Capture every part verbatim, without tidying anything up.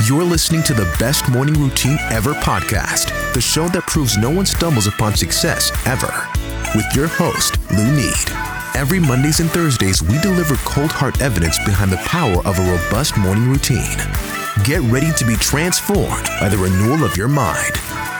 You're listening to the Best Morning Routine Ever podcast, the show that proves no one stumbles upon success ever. With your host, Lou Need. Every Mondays and Thursdays, we deliver cold hard evidence behind the power of a robust morning routine. Get ready to be transformed by the renewal of your mind.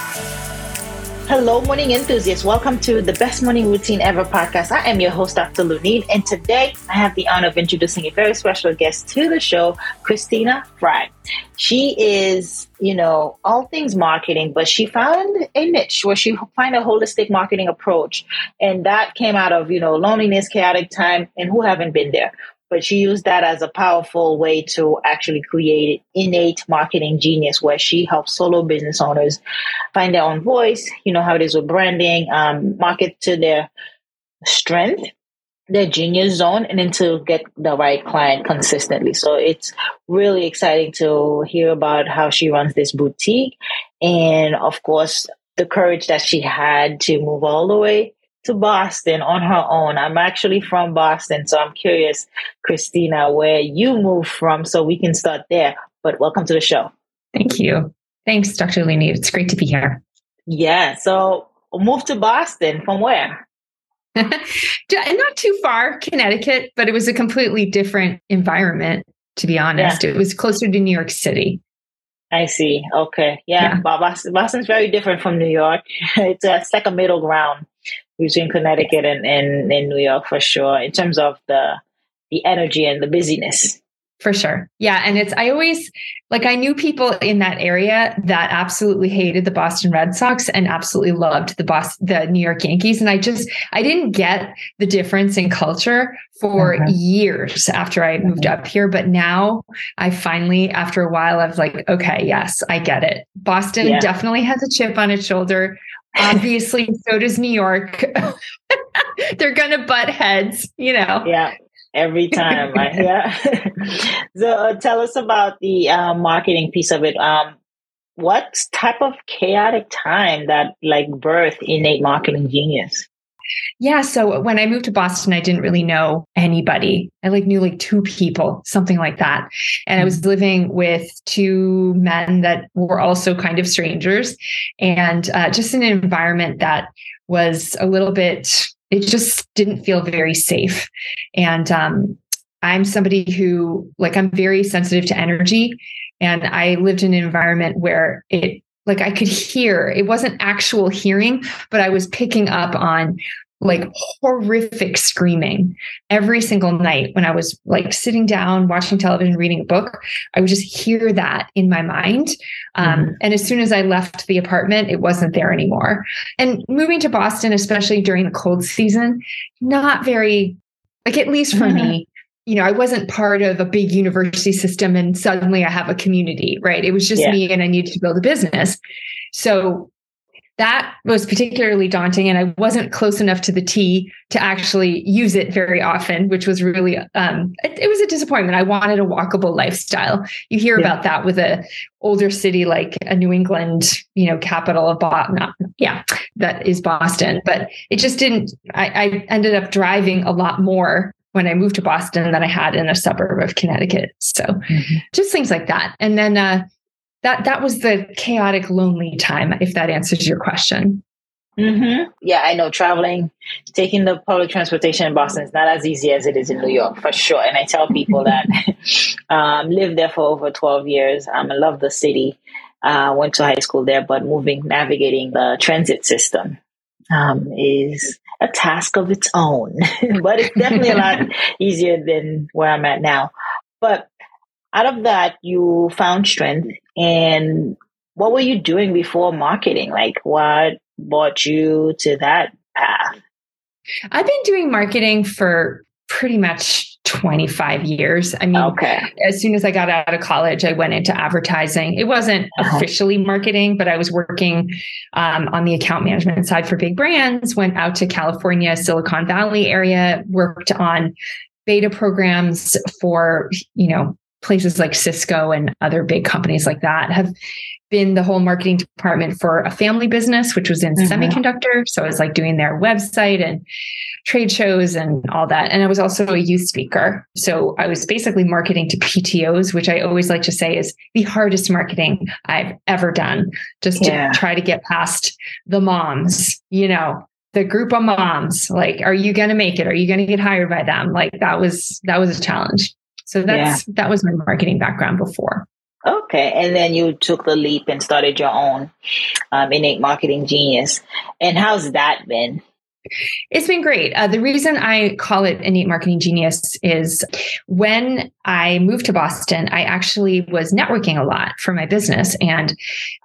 Hello, morning enthusiasts. Welcome to the Best Morning Routine Ever podcast. I am your host, Doctor Lou Need, and today I have the honor of introducing a very special guest to the show, Christina Fry. She is, you know, all things marketing, but she found a niche where she found a holistic marketing approach. And that came out of, you know, loneliness, chaotic time, and who haven't been there? But she used that as a powerful way to actually create innate marketing genius where she helps solo business owners find their own voice, you know how it is with branding, um, market to their strength, their genius zone, and then to get the right client consistently. So it's really exciting to hear about how she runs this boutique and, of course, the courage that she had to move all the way to Boston on her own. I'm actually from Boston, so I'm curious, Christina, where you moved from so we can start there. But welcome to the show. Thank you. Thanks, Doctor Lou Need. It's great to be here. Yeah. So moved to Boston from where? Not too far, Connecticut, but it was a completely different environment, to be honest. Yeah. It was closer to New York City. I see. Okay. Yeah. yeah. Boston, Boston's very different from New York. It's, uh, it's like a middle ground between Connecticut and, and, and New York for sure, in terms of the the energy and the busyness. For sure. Yeah. And it's, I always, like, I knew people in that area that absolutely hated the Boston Red Sox and absolutely loved the Boston, the New York Yankees. And I just, I didn't get the difference in culture for mm-hmm. years after I moved mm-hmm. up here. But now I finally, after a while, I was like, okay, yes, I get it. Boston yeah. definitely has a chip on its shoulder. Obviously, so does New York. They're going to butt heads, you know. Yeah, every time. Right? Yeah. So uh, tell us about the uh, marketing piece of it. Um, what type of chaotic time that like birthed innate marketing genius? Yeah. So when I moved to Boston, I didn't really know anybody. I like knew like two people, something like that. And I was living with two men that were also kind of strangers, and uh, just in an environment that was a little bit, it just didn't feel very safe. And um, I'm somebody who, like, I'm very sensitive to energy. And I lived in an environment where it, like, I could hear, it wasn't actual hearing, but I was picking up on like horrific screaming every single night when I was like sitting down, watching television, reading a book. I would just hear that in my mind. Um, mm-hmm. And as soon as I left the apartment, it wasn't there anymore. And moving to Boston, especially during the cold season, not very, like, at least for mm-hmm. me, you know, I wasn't part of a big university system and suddenly I have a community, right? It was just yeah. me, and I needed to build a business. So that was particularly daunting, and I wasn't close enough to the T to actually use it very often, which was really, um, it, it was a disappointment. I wanted a walkable lifestyle. You hear yeah. about that with a older city like a New England, you know, capital of Boston. Yeah, that is Boston. But it just didn't, I, I ended up driving a lot more when I moved to Boston than I had in a suburb of Connecticut. So mm-hmm. just things like that. And then, uh, That that was the chaotic, lonely time, if that answers your question. Mm-hmm. Yeah, I know traveling, taking the public transportation in Boston is not as easy as it is in New York, for sure. And I tell people that um, lived there for over twelve years. Um, I love the city. Uh, went to high school there, but moving, navigating the transit system um, is a task of its own. But it's definitely a lot easier than where I'm at now. But out of that, you found strength. And what were you doing before marketing? Like, what brought you to that path? I've been doing marketing for pretty much twenty-five years. I mean, okay. As soon as I got out of college, I went into advertising. It wasn't uh-huh. officially marketing, but I was working um, on the account management side for big brands, went out to California, Silicon Valley area, worked on beta programs for, you know, places like Cisco and other big companies like that. Have been the whole marketing department for a family business, which was in mm-hmm. semiconductor. So I was like doing their website and trade shows and all that. And I was also a youth speaker. So I was basically marketing to P T Os, which I always like to say is the hardest marketing I've ever done, just yeah. to try to get past the moms, you know, the group of moms. Like, are you going to make it? Are you going to get hired by them? Like that was, that was a challenge. So that's, yeah. that was my marketing background before. Okay. And then you took the leap and started your own um, Innate Marketing Genius. And how's that been? It's been great. Uh, the reason I call it Innate Marketing Genius is when I moved to Boston, I actually was networking a lot for my business. And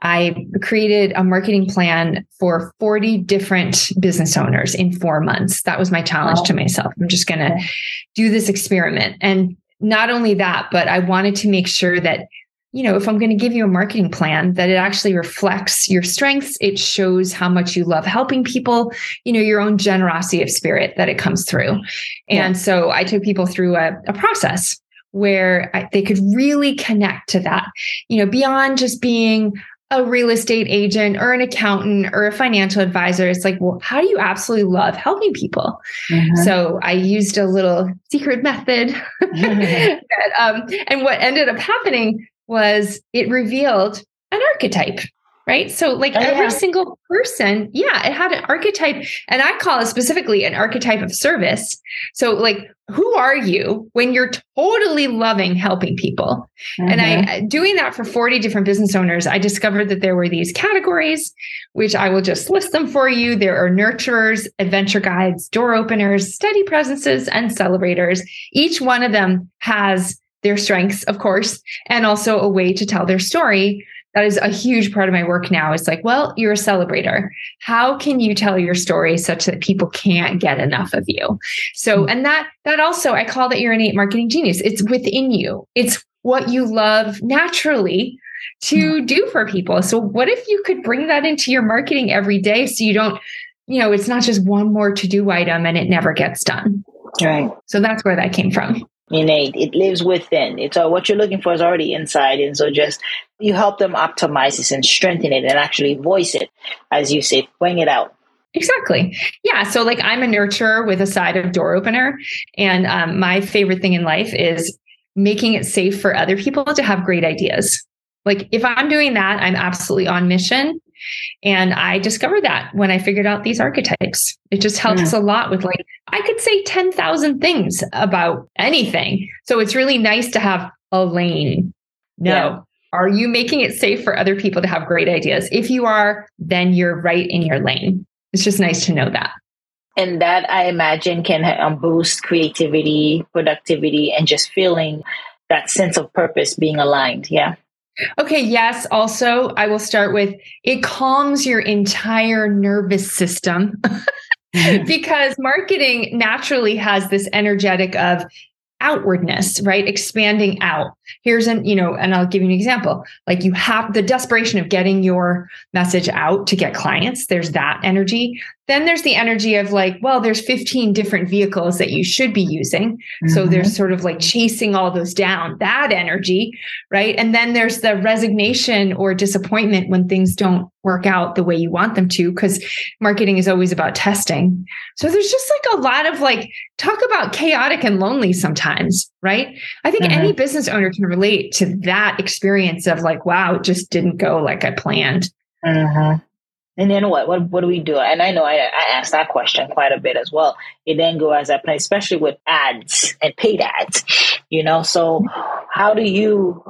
I created a marketing plan for forty different business owners in four months. That was my challenge wow. to myself. I'm just going to do this experiment. And not only that, but I wanted to make sure that, you know, if I'm going to give you a marketing plan, that it actually reflects your strengths. It shows how much you love helping people, you know, your own generosity of spirit that it comes through. And yeah. so I took people through a, a process where I, they could really connect to that, you know, beyond just being a real estate agent or an accountant or a financial advisor. It's like, well, how do you absolutely love helping people? Mm-hmm. So I used a little secret method. that, um, and what ended up happening was it revealed an archetype, right? So like oh, every yeah. single person, yeah, it had an archetype, and I call it specifically an archetype of service. So like, who are you when you're totally loving helping people? Mm-hmm. And I, doing that for forty different business owners, I discovered that there were these categories, which I will just list them for you. There are nurturers, adventure guides, door openers, steady presences, and celebrators. Each one of them has their strengths, of course, and also a way to tell their story. That is a huge part of my work now. It's like, well, you're a celebrator. How can you tell your story such that people can't get enough of you? So, and that, that also, I call that your innate marketing genius. It's within you. It's what you love naturally to do for people. So what if you could bring that into your marketing every day so you don't, you know, it's not just one more to-do item and it never gets done. Right. So that's where that came from. Innate, it lives within. It's all what you're looking for is already inside. And so just you help them optimize this and strengthen it and actually voice it, as you say, bring it out. Exactly. Yeah. So like I'm a nurturer with a side of door opener. And um, my favorite thing in life is making it safe for other people to have great ideas. Like if I'm doing that, I'm absolutely on mission. And I discovered that when I figured out these archetypes. It just helps yeah. a lot with like, I could say ten thousand things about anything. So it's really nice to have a lane. No. Yeah. Are you making it safe for other people to have great ideas? If you are, then you're right in your lane. It's just nice to know that. And that I imagine can um, boost creativity, productivity, and just feeling that sense of purpose being aligned. Yeah. Okay. Yes. Also, I will start with it calms your entire nervous system mm-hmm. because marketing naturally has this energetic of outwardness, right? Expanding out. Here's an, you know, and I'll give you an example. Like you have the desperation of getting your message out to get clients. There's that energy. Then there's the energy of like, well, there's fifteen different vehicles that you should be using. Mm-hmm. So there's sort of like chasing all those down, that energy, right? And then there's the resignation or disappointment when things don't work out the way you want them to, because marketing is always about testing. So there's just like a lot of like, talk about chaotic and lonely sometimes, right? I think mm-hmm. any business owner can relate to that experience of like, wow, it just didn't go like I planned. Mm-hmm. And then what? What what do we do? And I know I, I asked that question quite a bit as well. It then go as I play, especially with ads and paid ads, you know? So how do you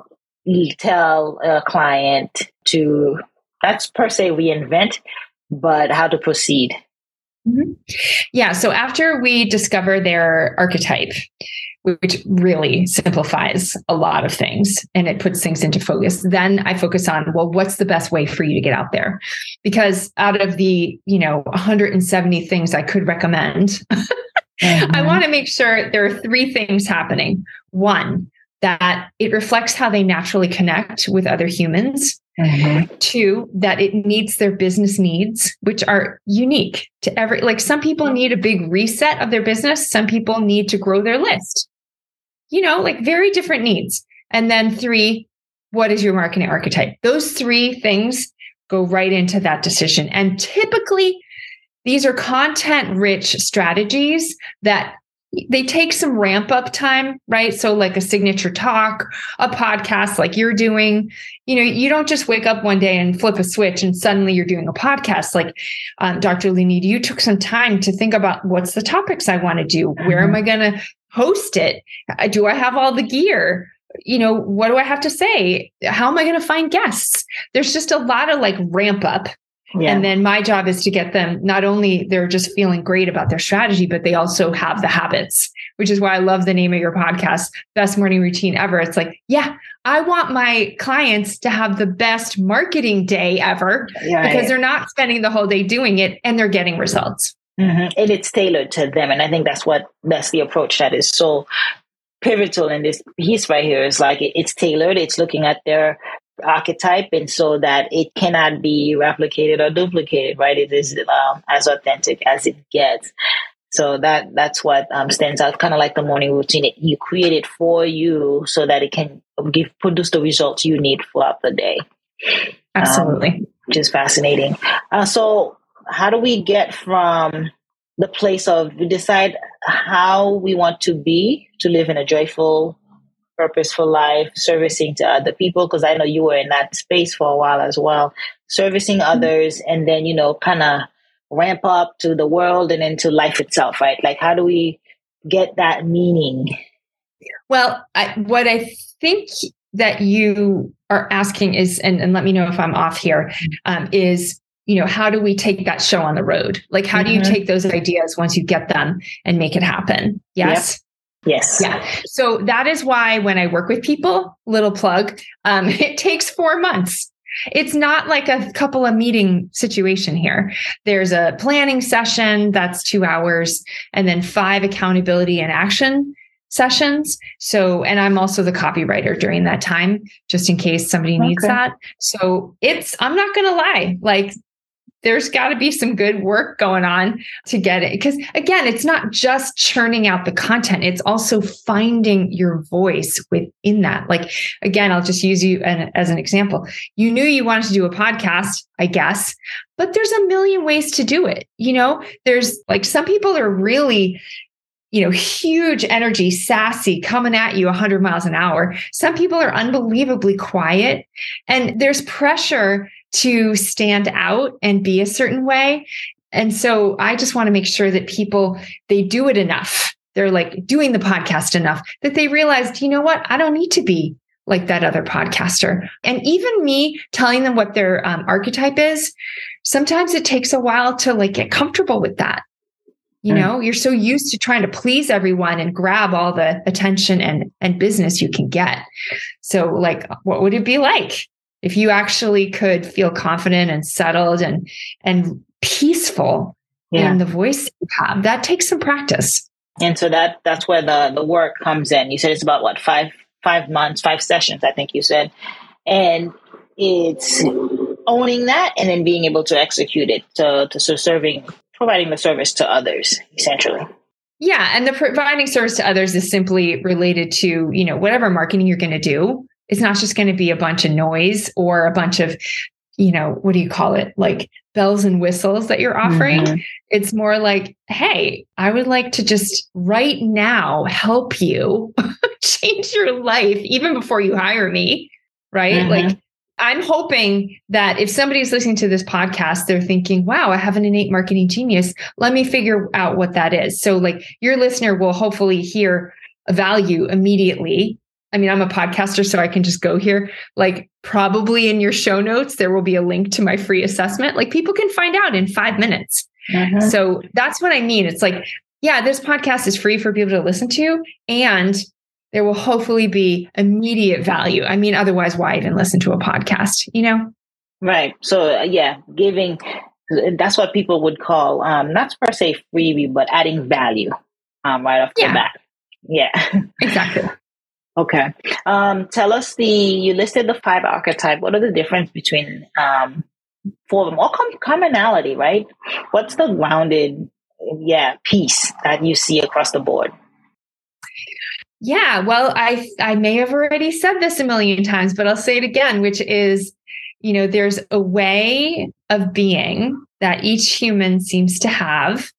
tell a client to, that's per se reinvent, but how to proceed? Mm-hmm. Yeah. So after we discover their archetype, which really simplifies a lot of things and it puts things into focus, then I focus on, well, what's the best way for you to get out there? Because out of the, you know, one hundred seventy things I could recommend, mm-hmm. I want to make sure there are three things happening. One, that it reflects how they naturally connect with other humans. Mm-hmm. Two, that it meets their business needs, which are unique to every, like some people need a big reset of their business. Some people need to grow their list, you know, like very different needs. And then three, what is your marketing archetype? Those three things go right into that decision. And typically, these are content-rich strategies that they take some ramp up time, right? So like a signature talk, a podcast like you're doing, you know, you don't just wake up one day and flip a switch and suddenly you're doing a podcast. Like um, Doctor Lunid, you took some time to think about what's the topics I want to do? Where am I going to host it? Do I have all the gear? You know, what do I have to say? How am I going to find guests? There's just a lot of like ramp up. Yeah. And then my job is to get them, not only they're just feeling great about their strategy, but they also have the habits, which is why I love the name of your podcast, Best Morning Routine Ever. It's like, yeah, I want my clients to have the best marketing day ever yeah, because yeah. they're not spending the whole day doing it and they're getting results. Mm-hmm. And it's tailored to them. And I think that's what, that's the approach that is so pivotal in this piece right here is like, it, it's tailored. It's looking at their archetype, and so that it cannot be replicated or duplicated, right? It is um, as authentic as it gets. So that that's what um, stands out, kind of like the morning routine. It, you create it for you so that it can give produce the results you need throughout the day. Absolutely. Um, which is fascinating. Uh, so how do we get from the place of, we decide how we want to be, to live in a joyful, purposeful life, servicing to other people, because I know you were in that space for a while as well, servicing others, and then, you know, kind of ramp up to the world and into life itself, right? Like, how do we get that meaning? Well, I, what I think that you are asking is, and, and let me know if I'm off here, um, is, you know, how do we take that show on the road? Like, how mm-hmm. do you take those ideas once you get them and make it happen? Yes. Yep. Yes. Yeah. So that is why when I work with people, little plug, um, it takes four months. It's not like a couple of meeting situation here. There's a planning session that's two hours and then five accountability and action sessions. So, and I'm also the copywriter during that time, just in case somebody needs okay. that. So it's, I'm not going to lie, like, there's got to be some good work going on to get it. Because again, it's not just churning out the content. It's also finding your voice within that. Like, again, I'll just use you an, as an example. You knew you wanted to do a podcast, I guess, but there's a million ways to do it. You know, there's like, some people are really, you know, huge energy, sassy, coming at you one hundred miles an hour. Some people are unbelievably quiet, and there's pressure to stand out and be a certain way. And so I just want to make sure that people, they do it enough. They're like doing the podcast enough that they realized, you know what, I don't need to be like that other podcaster. And even me telling them what their um, archetype is, sometimes it takes a while to like get comfortable with that. You know, mm. you're so used to trying to please everyone and grab all the attention and, and business you can get. So like, what would it be like if you actually could feel confident and settled and, and peaceful yeah. in the voice that you have? That takes some practice. And so that, that's where the, the work comes in. You said it's about what, five, five months, five sessions, I think you said. And it's owning that and then being able to execute it to, to so serving, providing the service to others, essentially. Yeah. And the providing service to others is simply related to, you know, whatever marketing you're going to do. It's not just going to be a bunch of noise or a bunch of, you know, what do you call it? Like bells and whistles that you're offering. Mm-hmm. It's more like, hey, I would like to just right now help you change your life even before you hire me. Right. Mm-hmm. Like, I'm hoping that if somebody's listening to this podcast, they're thinking, wow, I have an innate marketing genius. Let me figure out what that is. So like your listener will hopefully hear a value immediately. I mean, I'm a podcaster, so I can just go here. Like probably in your show notes, there will be a link to my free assessment. Like people can find out in five minutes. Mm-hmm. So that's what I mean. It's like, yeah, this podcast is free for people to listen to, and there will hopefully be immediate value. I mean, otherwise, why even listen to a podcast, you know? Right. So, uh, yeah, giving, that's what people would call, um, not per se freebie, but adding value um, right off yeah. the bat. Yeah. Exactly. Okay. Um, tell us the, you listed the five archetype. What are the difference between um, four of them? All com- commonality, right? What's the grounded, yeah, piece that you see across the board? Yeah, well, I I may have already said this a million times, but I'll say it again, which is, you know, there's a way of being that each human seems to have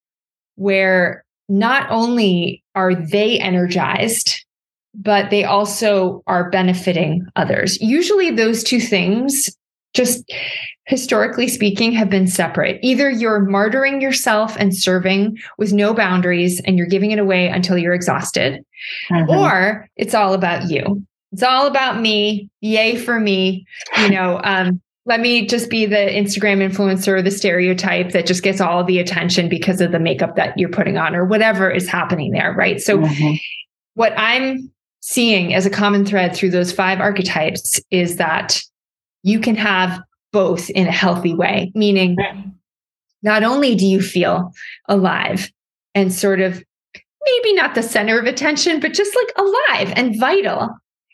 where not only are they energized, but they also are benefiting others. Usually those two things, just historically speaking, have been separate. Either you're martyring yourself and serving with no boundaries and you're giving it away until you're exhausted, mm-hmm. or it's all about you. It's all about me. Yay for me. You know, um, let me just be the Instagram influencer, the stereotype that just gets all the attention because of the makeup that you're putting on or whatever is happening there, right? So mm-hmm. what I'm seeing as a common thread through those five archetypes is that you can have both in a healthy way, meaning not only do you feel alive and sort of maybe not the center of attention, but just like alive and vital.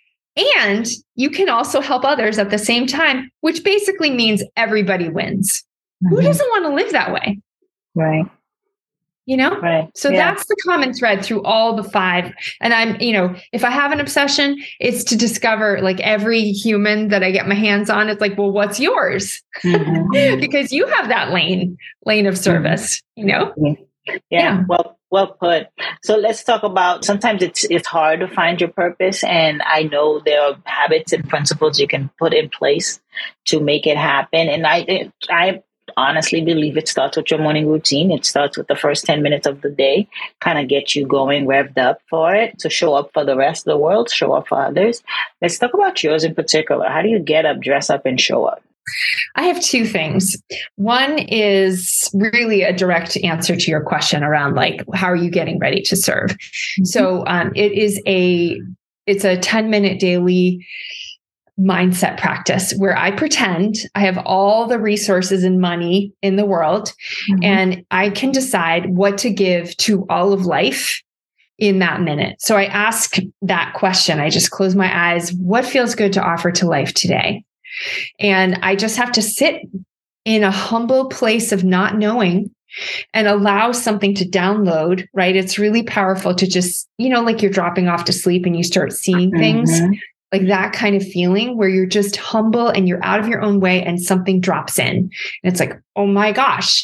And you can also help others at the same time, which basically means everybody wins. Mm-hmm. Who doesn't want to live that way? Right. You know? Right. So yeah. That's the common thread through all the five. And I'm, you know, if I have an obsession, it's to discover like every human that I get my hands on. It's like, well, what's yours? Mm-hmm. Because you have that lane, lane of service, mm-hmm. you know? Yeah. yeah. Well, well put. So let's talk about, sometimes it's, it's hard to find your purpose. And I know there are habits and principles you can put in place to make it happen. And I, I, honestly believe it starts with your morning routine. It starts with the first ten minutes of the day, kind of get you going, revved up for it to show up for the rest of the world, show up for others. Let's talk about yours in particular. How do you get up, dress up, and show up? I have two things. One is really a direct answer to your question around like, how are you getting ready to serve? Mm-hmm. So um, it is a, it's a ten minute daily mindset practice where I pretend I have all the resources and money in the world, mm-hmm. and I can decide what to give to all of life in that minute. So I ask that question. I just close my eyes. What feels good to offer to life today? And I just have to sit in a humble place of not knowing and allow something to download, right? It's really powerful to just, you know, like you're dropping off to sleep and you start seeing mm-hmm. things. Like that kind of feeling where you're just humble and you're out of your own way and something drops in. And it's like, oh my gosh,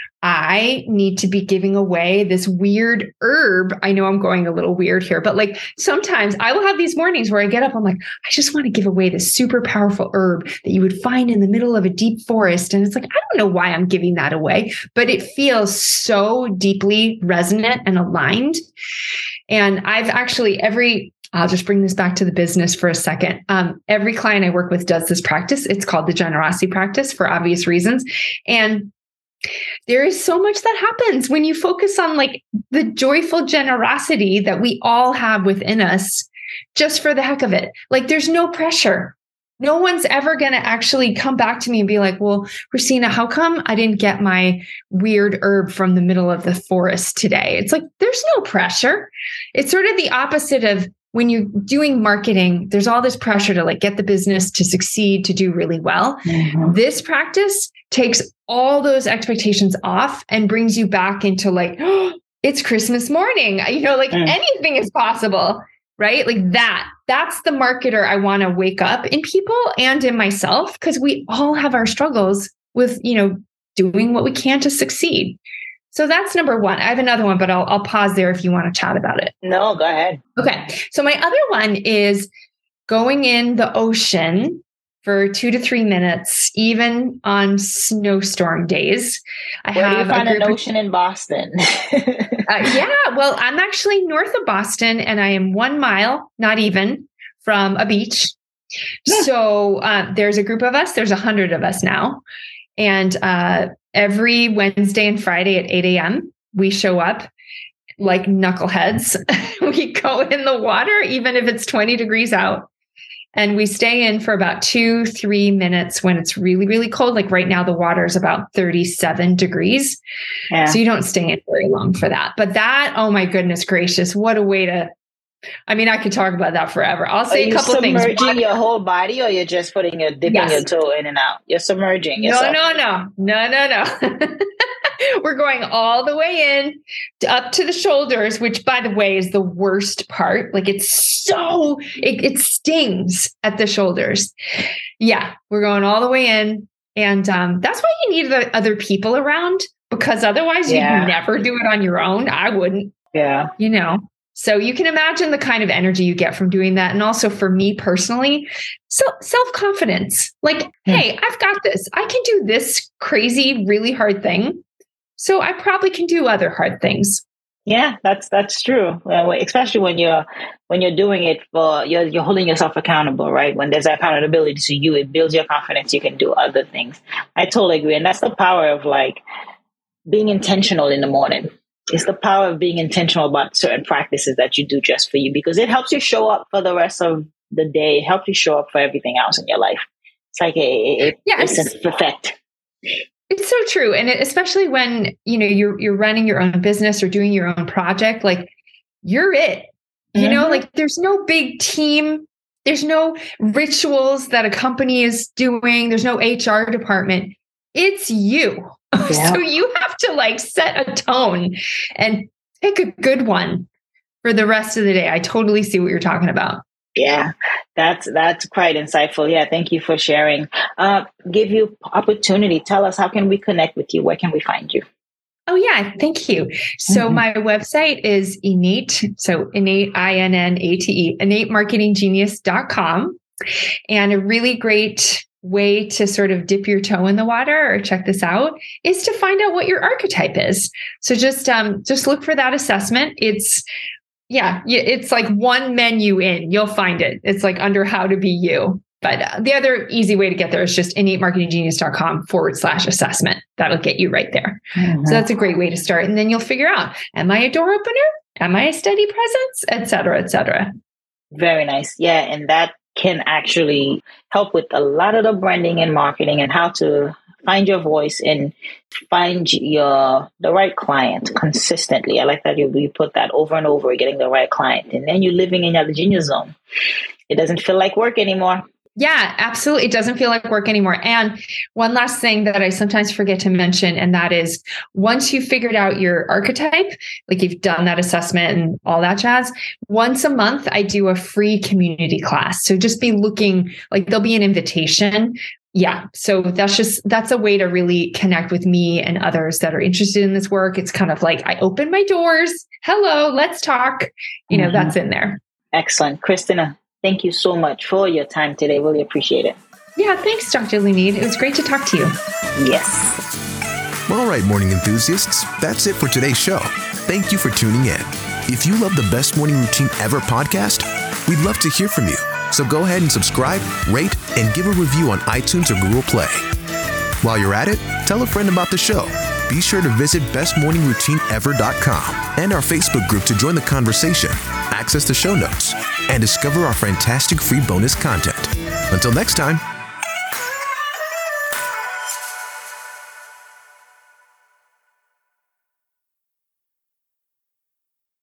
I need to be giving away this weird herb. I know I'm going a little weird here, but like sometimes I will have these mornings where I get up, I'm like, I just want to give away this super powerful herb that you would find in the middle of a deep forest. And it's like, I don't know why I'm giving that away, but it feels so deeply resonant and aligned. And I've actually every I'll just bring this back to the business for a second. Um, every client I work with does this practice. It's called the generosity practice for obvious reasons. And there is so much that happens when you focus on like the joyful generosity that we all have within us just for the heck of it. Like there's no pressure. No one's ever going to actually come back to me and be like, well, Christina, how come I didn't get my weird herb from the middle of the forest today? It's like, there's no pressure. It's sort of the opposite of when you're doing marketing, there's all this pressure to like get the business to succeed, to do really well. Mm-hmm. This practice takes all those expectations off and brings you back into like, oh, it's Christmas morning. You know, like mm. anything is possible, right? Like that, that's the marketer I want to wake up in people and in myself, because we all have our struggles with, you know, doing what we can to succeed. So that's number one. I have another one, but I'll, I'll pause there if you want to chat about it. No, go ahead. Okay. So my other one is going in the ocean for two to three minutes, even on snowstorm days. I Where have do you find an of, ocean in Boston? uh, yeah. Well, I'm actually north of Boston and I am one mile, not even, from a beach. Yeah. So uh, there's a group of us. There's a hundred of us now. And uh, every Wednesday and Friday at eight a.m., we show up like knuckleheads. We go in the water, even if it's twenty degrees out. And we stay in for about two, three minutes when it's really, really cold. Like right now, the water is about thirty-seven degrees. Yeah. So you don't stay in very long for that. But that, oh my goodness gracious, what a way to, I mean, I could talk about that forever. I'll say Are a couple you things. Submerging your whole body, or you're just putting your dipping yes. your toe in and out? You're submerging yourself. No, no, no, no, no, no. we're going all the way in to, up to the shoulders, which by the way is the worst part. Like it's so, it, it stings at the shoulders. Yeah, we're going all the way in. And um, that's why you need the other people around, because otherwise yeah. you'd never do it on your own. I wouldn't. Yeah. You know, so you can imagine the kind of energy you get from doing that. And also for me personally, so self-confidence, like, mm. hey, I've got this. I can do this crazy, really hard thing. So I probably can do other hard things. Yeah, that's that's true. Well, especially when you're when you're doing it for you're you're holding yourself accountable, right? When there's accountability to you, it builds your confidence. You can do other things. I totally agree, and that's the power of like being intentional in the morning. It's the power of being intentional about certain practices that you do just for you, because it helps you show up for the rest of the day. It helps you show up for everything else in your life. It's like a, a yeah, it's a effect. It's so true. And it, especially when, you know, you're, you're running your own business or doing your own project, like you're it, you mm-hmm. know, like there's no big team. There's no rituals that a company is doing. There's no H R department. It's you. Yeah. So you have to like set a tone and pick a good one for the rest of the day. I totally see what you're talking about. Yeah, that's that's quite insightful. Yeah, thank you for sharing. Uh, give you opportunity. Tell us, how can we connect with you? Where can we find you? Oh, yeah. Thank you. So mm-hmm. my website is innate. So innate, I N N A T E, innate marketing genius dot com. And a really great way to sort of dip your toe in the water or check this out is to find out what your archetype is. So just um, just look for that assessment. It's Yeah, it's like one menu in, you'll find it. It's like under how to be you. But uh, the other easy way to get there is just innate marketing genius dot com forward slash assessment. That'll get you right there. Mm-hmm. So that's a great way to start. And then you'll figure out, am I a door opener? Am I a steady presence? Et cetera, et cetera. Very nice. Yeah. And that can actually help with a lot of the branding and marketing and how to find your voice and find your the right client consistently. I like that you, you put that over and over, getting the right client. And then you're living in your genius zone. It doesn't feel like work anymore. Yeah, absolutely. It doesn't feel like work anymore. And one last thing that I sometimes forget to mention, and that is once you've figured out your archetype, like you've done that assessment and all that jazz, once a month, I do a free community class. So just be looking, like there'll be an invitation. Yeah. So that's just, that's a way to really connect with me and others that are interested in this work. It's kind of like, I open my doors. Hello, let's talk. You know, mm-hmm. that's in there. Excellent. Christina, thank you so much for your time today. Really appreciate it. Yeah. Thanks, Doctor Lunid. It was great to talk to you. Yes. All right, morning enthusiasts. That's it for today's show. Thank you for tuning in. If you love the Best Morning Routine Ever podcast, we'd love to hear from you. So go ahead and subscribe, rate, and give a review on iTunes or Google Play. While you're at it, tell a friend about the show. Be sure to visit best morning routine ever dot com and our Facebook group to join the conversation, access the show notes, and discover our fantastic free bonus content. Until next time.